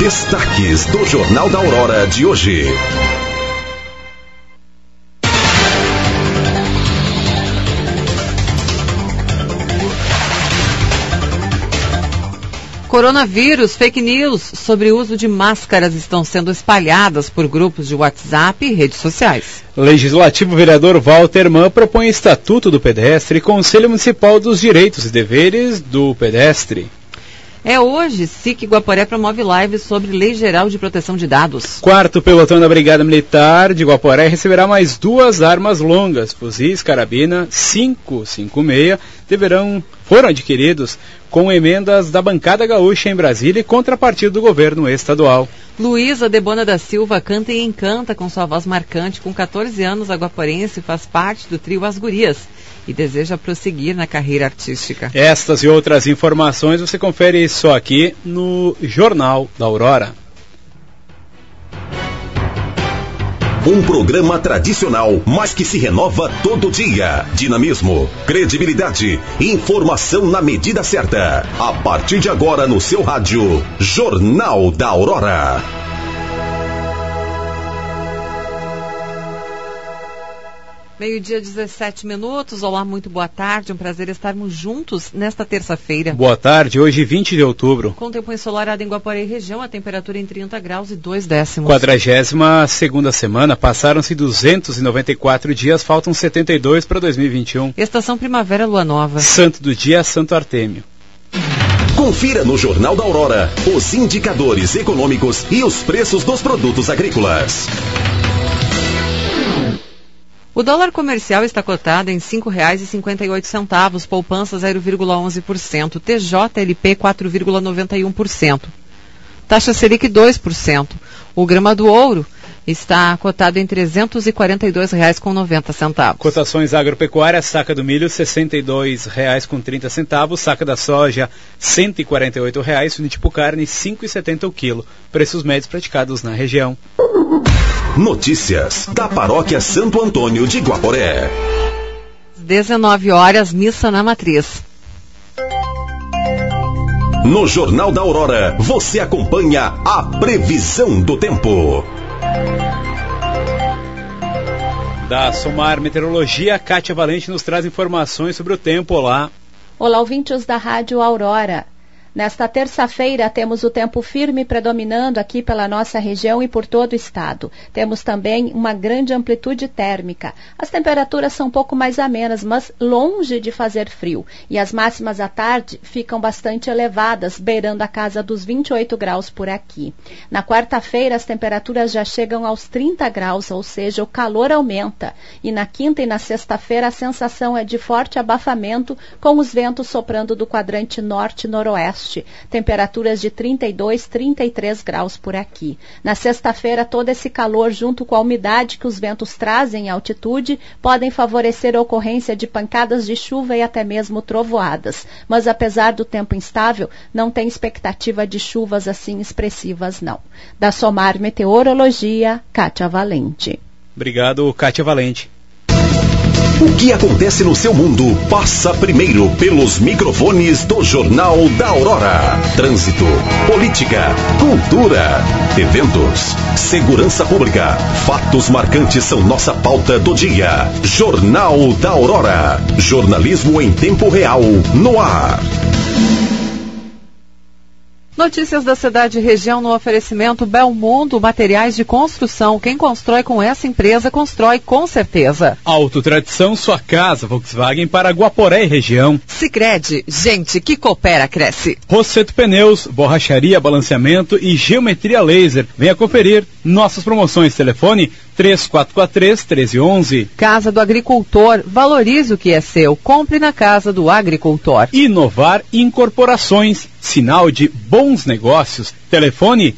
Destaques do Jornal da Aurora de hoje. Coronavírus, fake news sobre o uso de máscaras estão sendo espalhadas por grupos de WhatsApp e redes sociais. Legislativo vereador Walter Mann propõe Estatuto do Pedestre e Conselho Municipal dos Direitos e Deveres do Pedestre. Hoje, SIC Guaporé promove live sobre Lei Geral de Proteção de Dados. 4º pelotão da Brigada Militar de Guaporé receberá mais 2 armas longas, fuzis carabina 5.56, foram adquiridos com emendas da bancada gaúcha em Brasília e contrapartida do governo estadual. Luísa Debona da Silva canta e encanta com sua voz marcante. Com 14 anos, a guaporense faz parte do trio As Gurias e deseja prosseguir na carreira artística. Estas e outras informações você confere só aqui no Jornal da Aurora. Um programa tradicional, mas que se renova todo dia. Dinamismo, credibilidade, informação na medida certa. A partir de agora no seu rádio, Jornal da Aurora. Meio-dia, 17 minutos. Olá, muito boa tarde. Um prazer estarmos juntos nesta terça-feira. Boa tarde, hoje 20 de outubro. Com tempo ensolarado em Guaporé e região, a temperatura em 30 graus e 2 décimos. 42ª semana, passaram-se 294 dias, faltam 72 para 2021. Estação Primavera, Lua Nova. Santo do dia, Santo Artêmio. Confira no Jornal da Aurora os indicadores econômicos e os preços dos produtos agrícolas. O dólar comercial está cotado em R$ 5,58, poupança 0,11%, TJLP 4,91%, taxa Selic 2%. O grama do ouro está cotado em R$ 342,90. Cotações agropecuárias, saca do milho R$ 62,30, saca da soja R$ 148, tipo carne R$ 5,70 o quilo. Preços médios praticados na região. Notícias da Paróquia Santo Antônio de Guaporé. 19 horas, missa na matriz. No Jornal da Aurora, você acompanha a previsão do tempo. Da Somar Meteorologia, Kátia Valente nos traz informações sobre o tempo. Olá. Olá, ouvintes da Rádio Aurora. Nesta terça-feira temos o tempo firme predominando aqui pela nossa região e por todo o estado. Temos também uma grande amplitude térmica. As temperaturas são um pouco mais amenas, mas longe de fazer frio. E as máximas à tarde ficam bastante elevadas, beirando a casa dos 28 graus por aqui. Na quarta-feira as temperaturas já chegam aos 30 graus, ou seja, o calor aumenta. E na quinta e na sexta-feira a sensação é de forte abafamento, com os ventos soprando do quadrante norte-noroeste. Temperaturas de 32, 33 graus por aqui. Na sexta-feira, todo esse calor, junto com a umidade que os ventos trazem em altitude, podem favorecer a ocorrência de pancadas de chuva e até mesmo trovoadas. Mas, apesar do tempo instável, não tem expectativa de chuvas assim expressivas, não. Da Somar Meteorologia, Kátia Valente. Obrigado, Kátia Valente. O que acontece no seu mundo passa primeiro pelos microfones do Jornal da Aurora. Trânsito, política, cultura, eventos, segurança pública. Fatos marcantes são nossa pauta do dia. Jornal da Aurora. Jornalismo em tempo real, no ar. Notícias da cidade e região no oferecimento Belmundo Materiais de Construção. Quem constrói com essa empresa, constrói com certeza. Autotradição, sua casa, Volkswagen para Guaporé e região. Sicredi, gente que coopera, cresce. Rosseto Pneus, borracharia, balanceamento e geometria laser. Venha conferir nossas promoções. Telefone 3443-1311. Casa do Agricultor, valorize o que é seu. Compre na Casa do Agricultor. Inovar Incorporações, sinal de bons negócios. Telefone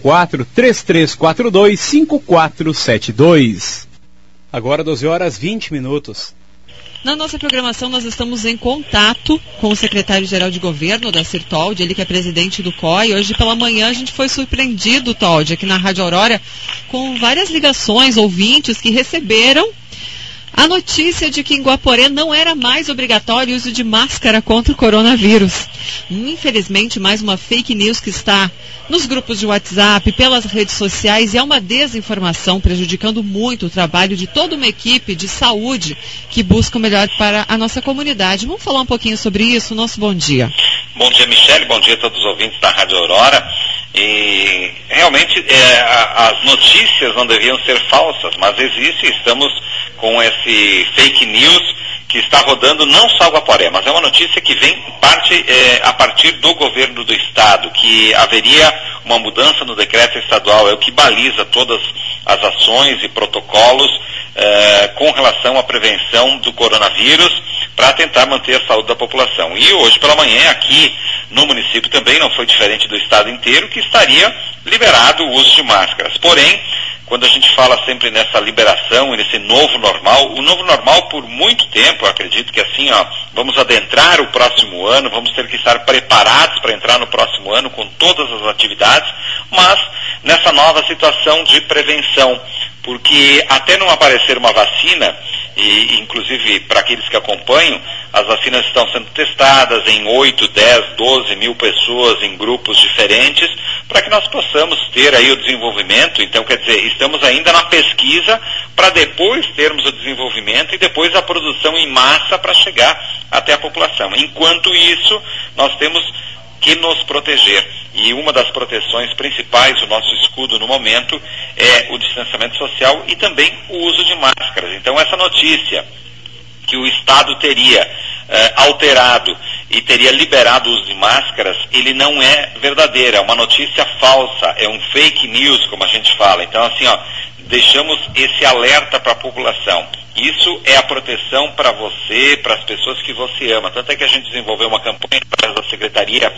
54-3342-5472. Agora 12 horas 20 minutos. Na nossa programação, nós estamos em contato com o secretário-geral de governo da Sirtoldi, ele que é presidente do COI. Hoje pela manhã a gente foi surpreendido, Toldi, aqui na Rádio Aurora, com várias ligações, ouvintes que receberam A notícia de que em Guaporé não era mais obrigatório o uso de máscara contra o coronavírus. Infelizmente, mais uma fake news que está nos grupos de WhatsApp, pelas redes sociais, e é uma desinformação prejudicando muito o trabalho de toda uma equipe de saúde que busca o melhor para a nossa comunidade. Vamos falar um pouquinho sobre isso? Nosso bom dia. Bom dia, Michele. Bom dia a todos os ouvintes da Rádio Aurora. E realmente as notícias não deviam ser falsas, mas estamos com esse fake news que está rodando não só Guaporé, mas é uma notícia que vem a partir do governo do estado, que haveria uma mudança no decreto estadual, é o que baliza todas as ações e protocolos com relação à prevenção do coronavírus para tentar manter a saúde da população. E hoje pela manhã aqui no município também não foi diferente do estado inteiro, que estaria liberado o uso de máscaras. Porém, quando a gente fala sempre nessa liberação e nesse novo normal, o novo normal por muito tempo, eu acredito que assim, vamos adentrar o próximo ano, vamos ter que estar preparados para entrar no próximo ano com todas as atividades, mas nessa nova situação de prevenção, porque até não aparecer uma vacina, e inclusive para aqueles que acompanham, as vacinas estão sendo testadas em 8, 10, 12 mil pessoas em grupos diferentes, para que nós possamos ter aí o desenvolvimento. Então, quer dizer, estamos ainda na pesquisa para depois termos o desenvolvimento e depois a produção em massa para chegar até a população. Enquanto isso, nós temos que nos proteger. E uma das proteções principais, o nosso escudo no momento, é o distanciamento social e também o uso de máscaras. Então, essa notícia que o Estado teria alterado e teria liberado o uso de máscaras, ele não é verdadeiro, é uma notícia falsa, é um fake news, como a gente fala. Então, assim, deixamos esse alerta para a população. Isso é a proteção para você, para as pessoas que você ama. Tanto é que a gente desenvolveu uma campanha através da Secretaria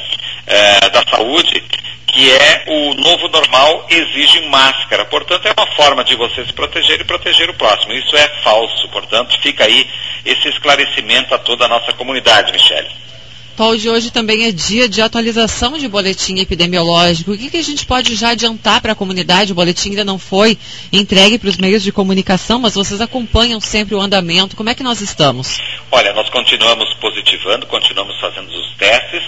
da Saúde, que é o novo normal exige máscara. Portanto, é uma forma de você se proteger e proteger o próximo. Isso é falso. Portanto, fica aí esse esclarecimento a toda a nossa comunidade, Michele. Paulo, de hoje também é dia de atualização de boletim epidemiológico. O que a gente pode já adiantar para a comunidade? O boletim ainda não foi entregue para os meios de comunicação, mas vocês acompanham sempre o andamento. Como é que nós estamos? Olha, nós continuamos positivando, continuamos fazendo os testes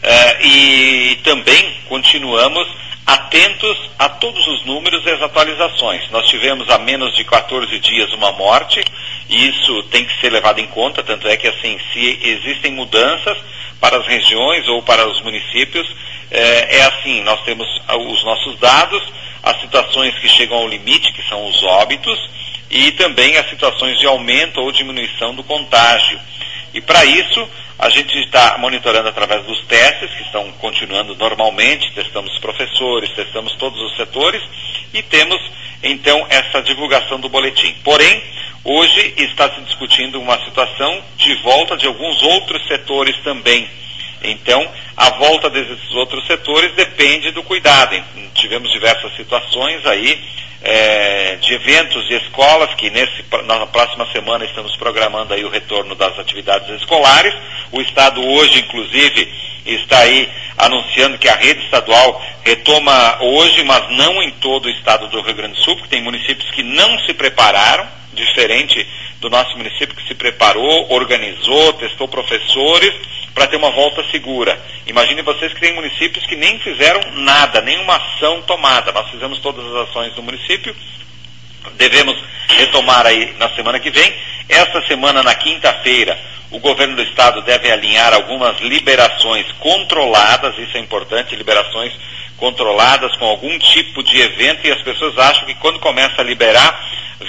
e também continuamos atentos a todos os números e as atualizações. Nós tivemos há menos de 14 dias uma morte, e isso tem que ser levado em conta, tanto é que assim, se existem mudanças para as regiões ou para os municípios, assim, nós temos os nossos dados, as situações que chegam ao limite, que são os óbitos, e também as situações de aumento ou diminuição do contágio. E para isso, a gente está monitorando através dos testes, que estão continuando normalmente, testamos professores, testamos todos os setores, e temos, então, essa divulgação do boletim. Porém, hoje está se discutindo uma situação de volta de alguns outros setores também. Então, a volta desses outros setores depende do cuidado. Tivemos diversas situações aí, de eventos de escolas, que na próxima semana estamos programando aí o retorno das atividades escolares. O Estado hoje, inclusive, está aí anunciando que a rede estadual retoma hoje, mas não em todo o estado do Rio Grande do Sul, porque tem municípios que não se prepararam, diferente do nosso município que se preparou, organizou, testou professores para ter uma volta segura. Imaginem vocês que tem municípios que nem fizeram nada, nenhuma ação tomada. Nós fizemos todas as ações do município, devemos retomar aí na semana que vem. Esta semana, na quinta-feira, o governo do estado deve alinhar algumas liberações controladas, isso é importante, liberações controladas com algum tipo de evento, e as pessoas acham que quando começa a liberar,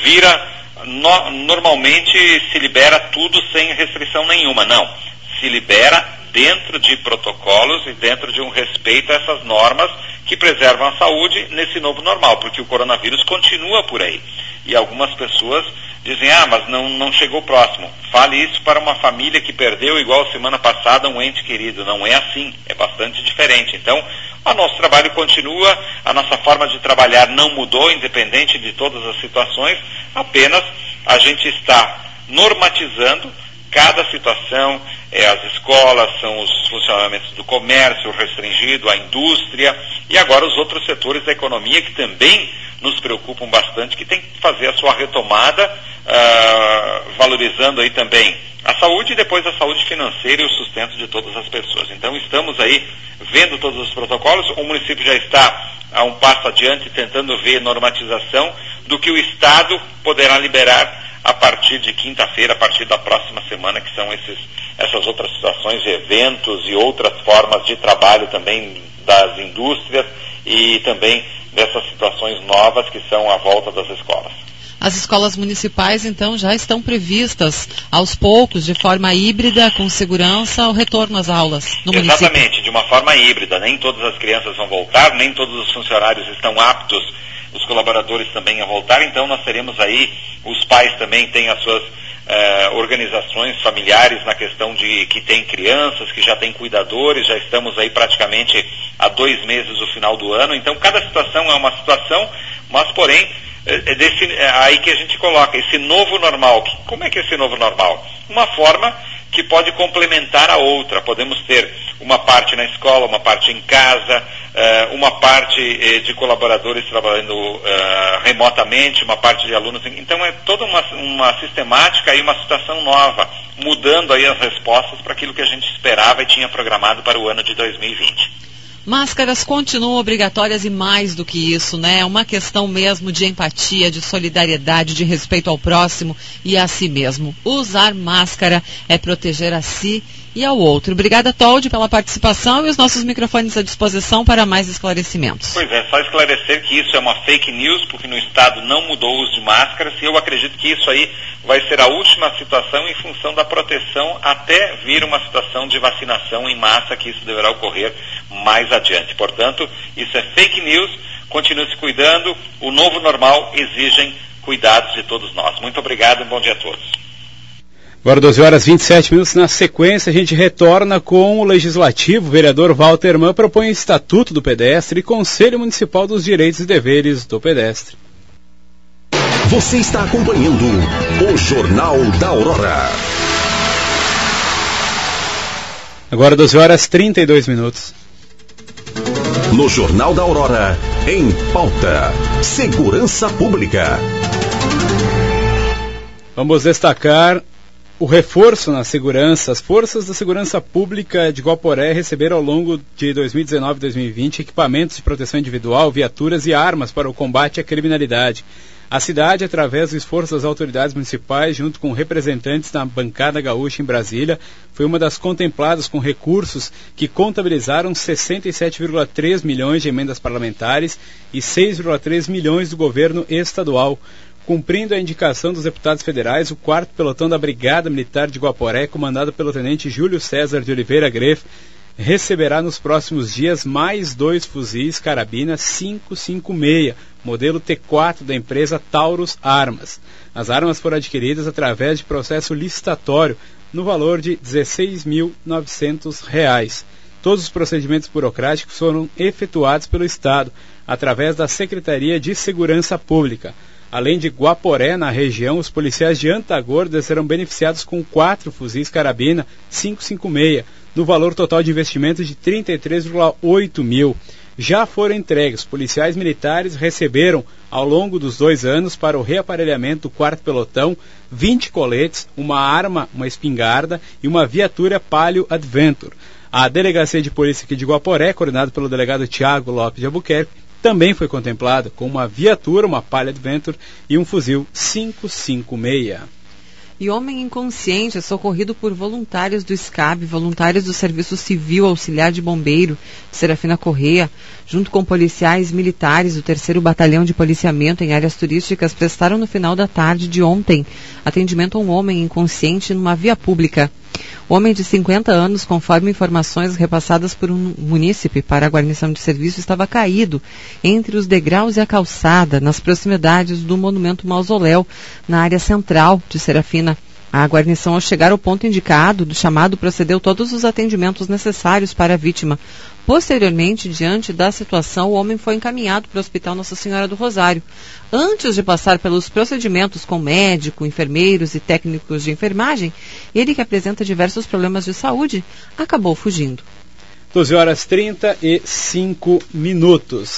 normalmente se libera tudo sem restrição nenhuma. Não, se libera dentro de protocolos e dentro de um respeito a essas normas que preservam a saúde nesse novo normal, porque o coronavírus continua por aí. E algumas pessoas dizem, mas não chegou próximo. Fale isso para uma família que perdeu, igual semana passada, um ente querido. Não é assim, é bastante diferente. Então, o nosso trabalho continua, a nossa forma de trabalhar não mudou, independente de todas as situações, apenas a gente está normatizando cada situação, as escolas, são os funcionamentos do comércio restringido, a indústria, e agora os outros setores da economia que também nos preocupam bastante, que tem que fazer a sua retomada, valorizando aí também a saúde e depois a saúde financeira e o sustento de todas as pessoas. Então estamos aí vendo todos os protocolos, o município já está a um passo adiante tentando ver normatização do que o Estado poderá liberar a partir de quinta-feira, a partir da próxima semana, que são essas outras situações de eventos e outras formas de trabalho também das indústrias e também dessas situações novas que são a volta das escolas. As escolas municipais, então, já estão previstas aos poucos, de forma híbrida, com segurança, o retorno às aulas no município? Exatamente, de uma forma híbrida. Nem todas as crianças vão voltar, nem todos os funcionários estão aptos, os colaboradores também a voltar, então nós teremos aí, os pais também têm as suas organizações familiares na questão de que tem crianças, que já tem cuidadores, já estamos aí praticamente há 2 meses do final do ano, então cada situação é uma situação, mas porém, aí que a gente coloca esse novo normal. Como é que é esse novo normal? Uma forma que pode complementar a outra. Podemos ter uma parte na escola, uma parte em casa, uma parte de colaboradores trabalhando remotamente, uma parte de alunos. Então é toda uma sistemática e uma situação nova, mudando aí as respostas para aquilo que a gente esperava e tinha programado para o ano de 2020. Máscaras continuam obrigatórias e mais do que isso, né? É uma questão mesmo de empatia, de solidariedade, de respeito ao próximo e a si mesmo. Usar máscara é proteger a si e ao outro. Obrigada, Toldi, pela participação e os nossos microfones à disposição para mais esclarecimentos. Pois é, só esclarecer que isso é uma fake news, porque no Estado não mudou o uso de máscaras, e eu acredito que isso aí vai ser a última situação em função da proteção até vir uma situação de vacinação em massa, que isso deverá ocorrer mais adiante. Portanto, isso é fake news, continue se cuidando, o novo normal exige cuidados de todos nós. Muito obrigado e bom dia a todos. Agora 12h27, na sequência a gente retorna com o Legislativo. O vereador Walter Mann propõe o Estatuto do Pedestre e Conselho Municipal dos Direitos e Deveres do Pedestre. Você está acompanhando o Jornal da Aurora. Agora 12h32. No Jornal da Aurora, em pauta, segurança pública. Vamos destacar o reforço na segurança. As forças da segurança pública de Guaporé receberam ao longo de 2019 e 2020 equipamentos de proteção individual, viaturas e armas para o combate à criminalidade. A cidade, através do esforço das autoridades municipais, junto com representantes da bancada gaúcha em Brasília, foi uma das contempladas com recursos que contabilizaram 67,3 milhões de emendas parlamentares e 6,3 milhões do governo estadual. Cumprindo a indicação dos deputados federais, o 4º pelotão da Brigada Militar de Guaporé, comandado pelo tenente Júlio César de Oliveira Greff, receberá nos próximos dias mais 2 fuzis carabina 5.56, modelo T4 da empresa Taurus Armas. As armas foram adquiridas através de processo licitatório no valor de R$ 16.900. Todos os procedimentos burocráticos foram efetuados pelo Estado, através da Secretaria de Segurança Pública. Além de Guaporé, na região, os policiais de Antagorda serão beneficiados com 4 fuzis carabina 5.56, no valor total de investimento de 33,8 mil. Já foram entregues. Policiais militares receberam, ao longo dos 2 anos, para o reaparelhamento do 4º pelotão, 20 coletes, uma arma, uma espingarda e uma viatura Palio Adventure. A Delegacia de Polícia aqui de Guaporé, coordenada pelo delegado Tiago Lopes de Albuquerque, também foi contemplada com uma viatura, uma Palio Adventure e um fuzil 5.56. E homem inconsciente é socorrido por voluntários do SCAB, voluntários do Serviço Civil Auxiliar de Bombeiro de Serafina Correia, junto com policiais militares do 3º Batalhão de Policiamento em áreas turísticas, prestaram no final da tarde de ontem atendimento a um homem inconsciente numa via pública. O homem de 50 anos, conforme informações repassadas por um munícipe para a guarnição de serviço, estava caído entre os degraus e a calçada, nas proximidades do monumento Mausoléu, na área central de Serafina. A guarnição, ao chegar ao ponto indicado do chamado, procedeu todos os atendimentos necessários para a vítima. Posteriormente, diante da situação, o homem foi encaminhado para o Hospital Nossa Senhora do Rosário. Antes de passar pelos procedimentos com médico, enfermeiros e técnicos de enfermagem, ele, que apresenta diversos problemas de saúde, acabou fugindo. 12h35.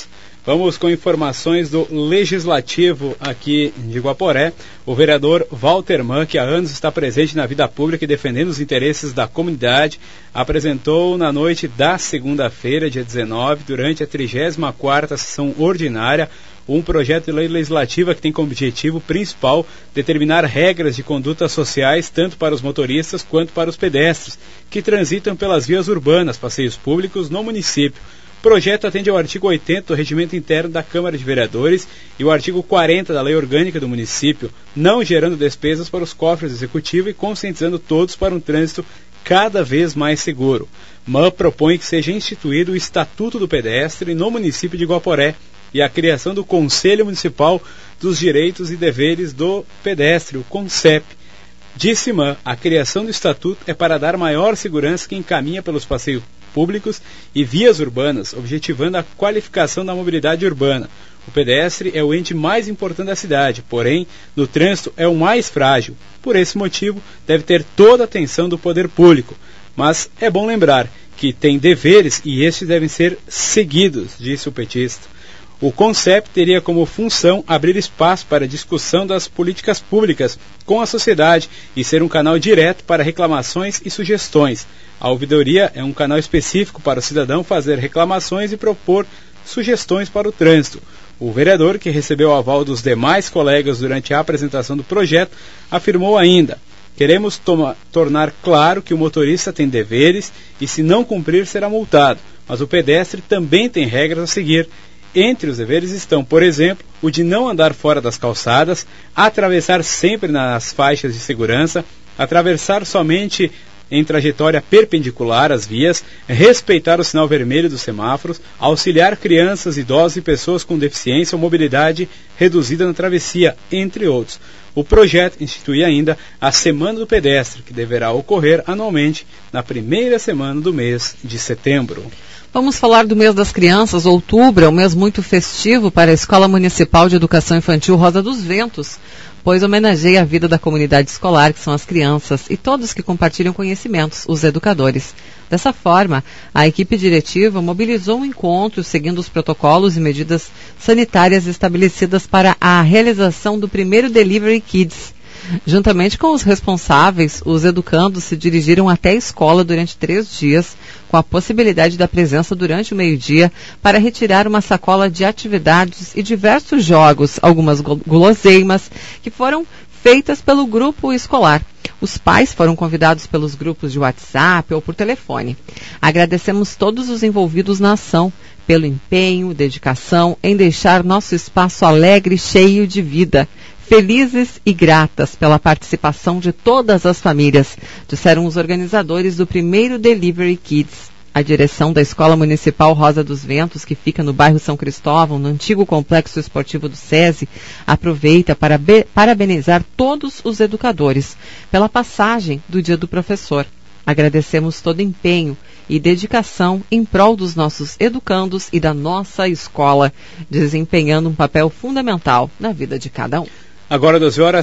Vamos com informações do Legislativo aqui de Guaporé. O vereador Walter Mann, que há anos está presente na vida pública e defendendo os interesses da comunidade, apresentou na noite da segunda-feira, dia 19, durante a 34ª sessão ordinária, um projeto de lei legislativa que tem como objetivo principal determinar regras de condutas sociais tanto para os motoristas quanto para os pedestres que transitam pelas vias urbanas, passeios públicos no município. O projeto atende ao artigo 80 do Regimento Interno da Câmara de Vereadores e o artigo 40 da Lei Orgânica do município, não gerando despesas para os cofres do Executivo e conscientizando todos para um trânsito cada vez mais seguro. Mann propõe que seja instituído o Estatuto do Pedestre no município de Guaporé e a criação do Conselho Municipal dos Direitos e Deveres do Pedestre, o CONCEP. Disse Mann, a criação do Estatuto é para dar maior segurança que encaminha pelos passeios públicos e vias urbanas, objetivando a qualificação da mobilidade urbana. O pedestre é o ente mais importante da cidade, porém, no trânsito é o mais frágil. Por esse motivo, deve ter toda a atenção do poder público. Mas é bom lembrar que tem deveres e estes devem ser seguidos, disse o petista. O CONCEP teria como função abrir espaço para a discussão das políticas públicas com a sociedade e ser um canal direto para reclamações e sugestões. A ouvidoria é um canal específico para o cidadão fazer reclamações e propor sugestões para o trânsito. O vereador, que recebeu o aval dos demais colegas durante a apresentação do projeto, afirmou ainda: queremos tornar claro que o motorista tem deveres e, se não cumprir, será multado, mas o pedestre também tem regras a seguir. Entre os deveres estão, por exemplo, o de não andar fora das calçadas, atravessar sempre nas faixas de segurança, atravessar somente em trajetória perpendicular às vias, respeitar o sinal vermelho dos semáforos, auxiliar crianças, idosos e pessoas com deficiência ou mobilidade reduzida na travessia, entre outros. O projeto institui ainda a Semana do Pedestre, que deverá ocorrer anualmente na primeira semana do mês de setembro. Vamos falar do mês das crianças. Outubro é um mês muito festivo para a Escola Municipal de Educação Infantil Rosa dos Ventos, pois homenageia a vida da comunidade escolar, que são as crianças, e todos que compartilham conhecimentos, os educadores. Dessa forma, a equipe diretiva mobilizou um encontro seguindo os protocolos e medidas sanitárias estabelecidas para a realização do primeiro Delivery Kids. Juntamente com os responsáveis, os educandos se dirigiram até a escola durante 3 dias, com a possibilidade da presença durante o meio-dia para retirar uma sacola de atividades e diversos jogos, algumas guloseimas, que foram feitas pelo grupo escolar. Os pais foram convidados pelos grupos de WhatsApp ou por telefone. Agradecemos todos os envolvidos na ação, pelo empenho, dedicação em deixar nosso espaço alegre e cheio de vida. Felizes e gratas pela participação de todas as famílias, disseram os organizadores do primeiro Delivery Kids. A direção da Escola Municipal Rosa dos Ventos, que fica no bairro São Cristóvão, no antigo complexo esportivo do SESI, aproveita para parabenizar todos os educadores pela passagem do Dia do Professor. Agradecemos todo empenho e dedicação em prol dos nossos educandos e da nossa escola, desempenhando um papel fundamental na vida de cada um. Agora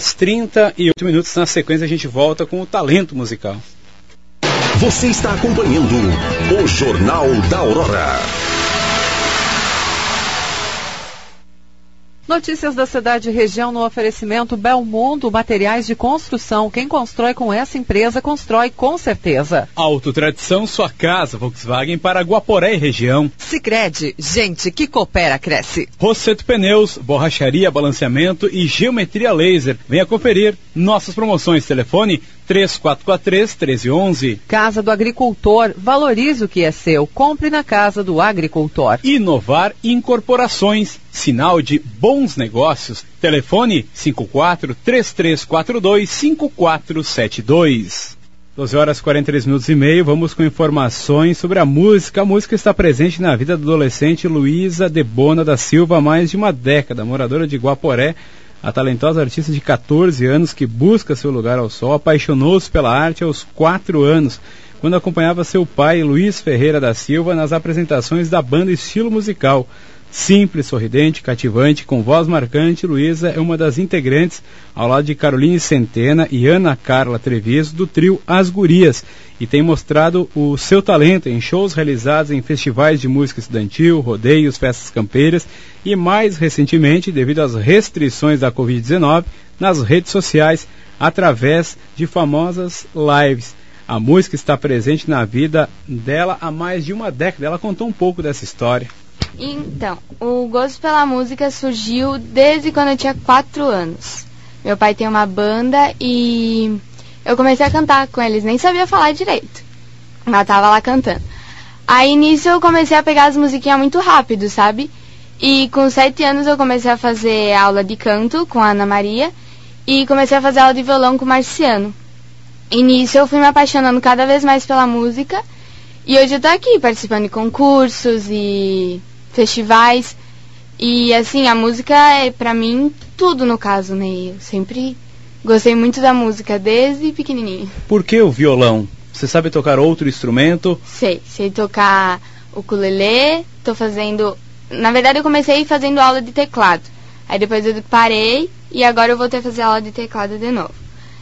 12h38. Na sequência a gente volta com o talento musical. Você está acompanhando o Jornal da Aurora. Notícias da cidade e região no oferecimento Belmundo Materiais de Construção. Quem constrói com essa empresa, constrói com certeza. Autotradição, sua casa, Volkswagen para Guaporé e região. Sicredi, gente que coopera, cresce. Rosseto Pneus, borracharia, balanceamento e geometria laser. Venha conferir nossas promoções. Telefone 3443-1311. Casa do Agricultor, valorize o que é seu. Compre na Casa do Agricultor. Inovar Incorporações, sinal de bons negócios. Telefone 54-3342-5472. 12h43. Vamos com informações sobre a música. A música está presente na vida da adolescente Luísa Debona da Silva há mais de uma década. Moradora de Guaporé, a talentosa artista de 14 anos que busca seu lugar ao sol, apaixonou-se pela arte aos 4 anos, quando acompanhava seu pai, Luiz Ferreira da Silva, nas apresentações da banda Estilo Musical. Simples, sorridente, cativante, com voz marcante, Luísa é uma das integrantes, ao lado de Caroline Centena e Ana Carla Treviso, do trio As Gurias, e tem mostrado o seu talento em shows realizados em festivais de música estudantil, rodeios, festas campeiras e, mais recentemente, devido às restrições da Covid-19, nas redes sociais, através de famosas lives. A música está presente na vida dela há mais de uma década. Ela contou um pouco dessa história. Então, o gosto pela música surgiu desde quando eu tinha 4 anos. Meu pai tem uma banda e eu comecei a cantar com eles, nem sabia falar direito, mas tava lá cantando. Aí nisso eu comecei a pegar as musiquinhas muito rápido, sabe? E com 7 anos eu comecei a fazer aula de canto com a Ana Maria e comecei a fazer aula de violão com o Marciano. E nisso eu fui me apaixonando cada vez mais pela música e hoje eu tô aqui participando de concursos e festivais, e assim, a música é pra mim tudo, no caso, né? Eu sempre gostei muito da música desde pequenininha. Por que o violão? Você sabe tocar outro instrumento? Sei tocar ukulele, tô fazendo... Na verdade eu comecei fazendo aula de teclado, aí depois eu parei e agora eu voltei a fazer aula de teclado de novo.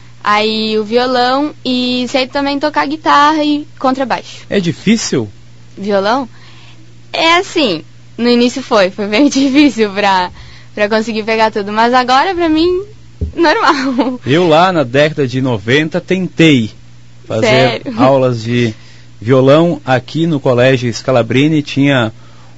Aí o violão e sei também tocar guitarra e contrabaixo. É difícil? Violão? É assim... No início foi bem difícil pra conseguir pegar tudo, mas agora pra mim, normal. Eu lá na década de 90 tentei fazer aulas de violão aqui no Colégio Scalabrini, tinha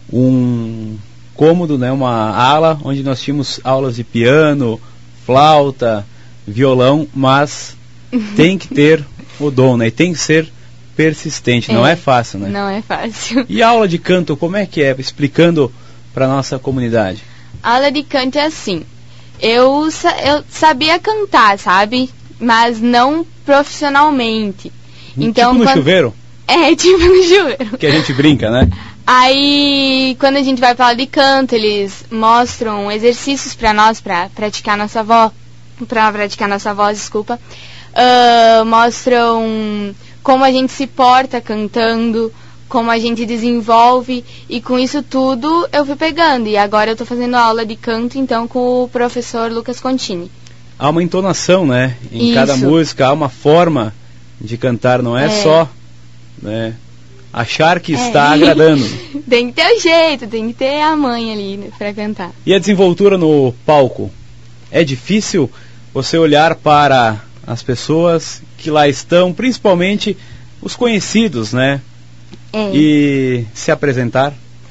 um cômodo, né, uma ala onde nós tínhamos aulas de piano, flauta, violão, mas tem que ter o dom, né, e tem que ser persistente, não é fácil, né? Não é fácil. E a aula de canto, como é que é? Explicando para nossa comunidade. A aula de canto é assim, eu sabia cantar, sabe? Mas não profissionalmente. Então, tipo no chuveiro? É, tipo no chuveiro. Que a gente brinca, né? Aí, quando a gente vai para aula de canto, eles mostram exercícios para nós, para praticar nossa voz, mostram como a gente se porta cantando, como a gente desenvolve, e com isso tudo eu fui pegando. E agora eu tô fazendo aula de canto, então, com o professor Lucas Contini. Há uma entonação, né? Em cada música há uma forma de cantar, não é só, né, achar que está agradando. Tem que ter o jeito, tem que ter a mãe ali, né, pra cantar. E a desenvoltura no palco? É difícil você olhar para as pessoas que lá estão, principalmente os conhecidos, né? E se apresentar?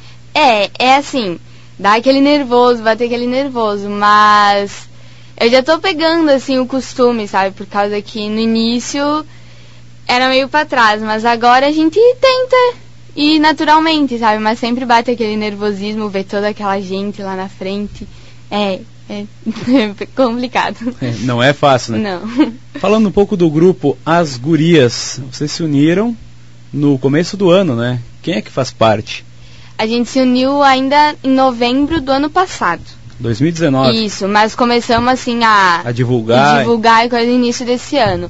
É assim, dá aquele nervoso, bater aquele nervoso, mas eu já tô pegando, assim, o costume, sabe? Por causa que no início era meio pra trás, mas agora a gente tenta ir naturalmente, sabe? Mas sempre bate aquele nervosismo, ver toda aquela gente lá na frente. É complicado. Não é fácil, né? Não. Falando um pouco do grupo As Gurias, vocês se uniram no começo do ano, né? Quem é que faz parte? A gente se uniu ainda em novembro do ano passado. 2019. Isso, mas começamos assim a divulgar e coisa no início desse ano.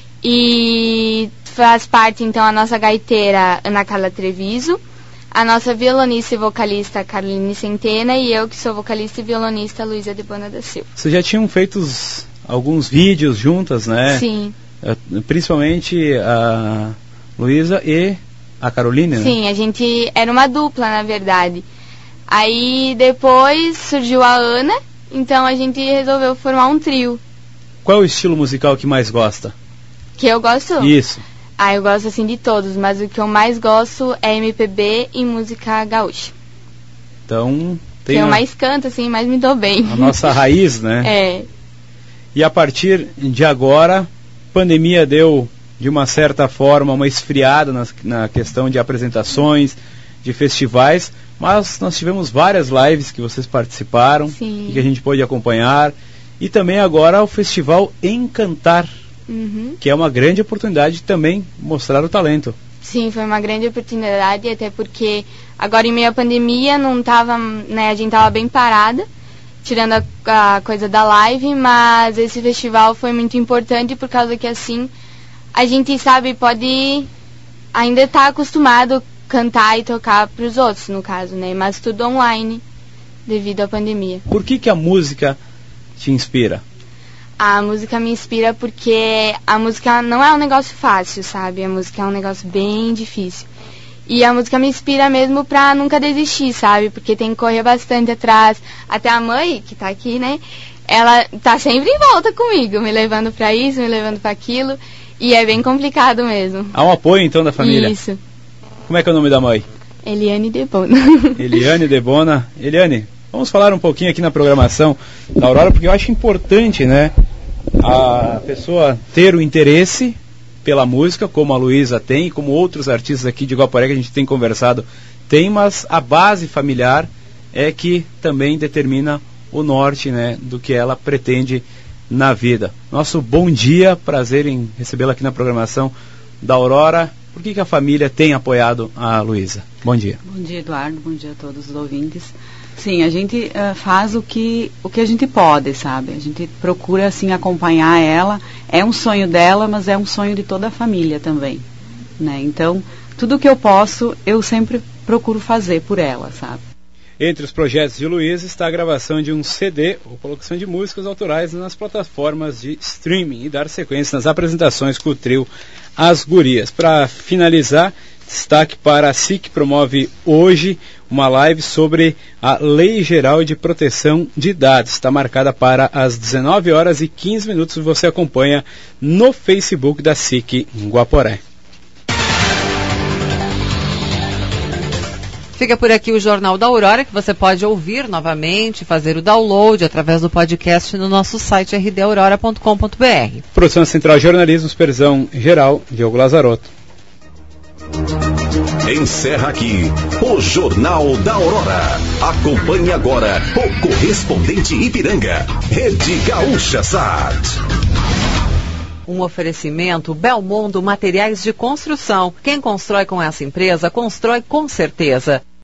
E faz parte então a nossa gaiteira Ana Carla Treviso, a nossa violonista e vocalista Caroline Centena e eu que sou vocalista e violonista Luísa de Bona da Silva. Vocês já tinham feito alguns vídeos juntas, né? Sim. Principalmente a Luísa e a Caroline, né? Sim, a gente era uma dupla, na verdade. Aí depois surgiu a Ana, então a gente resolveu formar um trio. Qual é o estilo musical que mais gosta? Que eu gosto? Isso. Eu gosto assim de todos, mas o que eu mais gosto é MPB e música gaúcha. Então, tem que eu mais canto, assim, mais me dou bem. A nossa raiz, né? É. E a partir de agora, a pandemia deu, de uma certa forma, uma esfriada na questão de apresentações, de festivais, mas nós tivemos várias lives que vocês participaram. Sim. E que a gente pôde acompanhar. E também agora o Festival Encantar, que é uma grande oportunidade de também mostrar o talento. Sim, foi uma grande oportunidade, até porque agora em meio à pandemia não tava, né, a gente tava bem parada, tirando a coisa da live, mas esse festival foi muito importante por causa que assim a gente, sabe, pode ainda estar acostumado a cantar e tocar para os outros, no caso, né, mas tudo online. devido à pandemia. Por que a música te inspira? A música me inspira porque a música não é um negócio fácil, sabe? A música é um negócio bem difícil. E a música me inspira mesmo pra nunca desistir, sabe? Porque tem que correr bastante atrás. Até a mãe, que tá aqui, né? Ela tá sempre em volta comigo, me levando pra isso, me levando pra aquilo. E é bem complicado mesmo. Há um apoio, então, da família? Isso. Como é que é o nome da mãe? Eliane Debona. Eliane Debona. Eliane, vamos falar um pouquinho aqui na programação da Aurora, porque eu acho importante, né? A pessoa ter o interesse pela música, como a Luísa tem, como outros artistas aqui de Guaporé que a gente tem conversado tem, mas a base familiar é que também determina o norte, né, do que ela pretende na vida. Nosso bom dia, prazer em recebê-la aqui na programação da Aurora. Por que a família tem apoiado a Luísa? Bom dia. Bom dia, Eduardo, bom dia a todos os ouvintes. Sim, a gente faz o que a gente pode, sabe? A gente procura, assim, acompanhar ela. É um sonho dela, mas é um sonho de toda a família também, né? Então, tudo que eu posso, eu sempre procuro fazer por ela, sabe? Entre os projetos de Luísa está a gravação de um CD ou colocação de músicas autorais nas plataformas de streaming e dar sequência nas apresentações com o trio As Gurias. Para finalizar, destaque para a SIC promove hoje uma live sobre a Lei Geral de Proteção de Dados. Está marcada para as 19h15. Você acompanha no Facebook da SIC em Guaporé. Fica por aqui o Jornal da Aurora, que você pode ouvir novamente, fazer o download através do podcast no nosso site rdaurora.com.br. Produção Central Jornalismo, supervisão geral, Diogo Lazarotto. Encerra aqui o Jornal da Aurora. Acompanhe agora o correspondente Ipiranga, Rede Gaúcha Sat. Um oferecimento Belmondo Materiais de Construção. Quem constrói com essa empresa, constrói com certeza.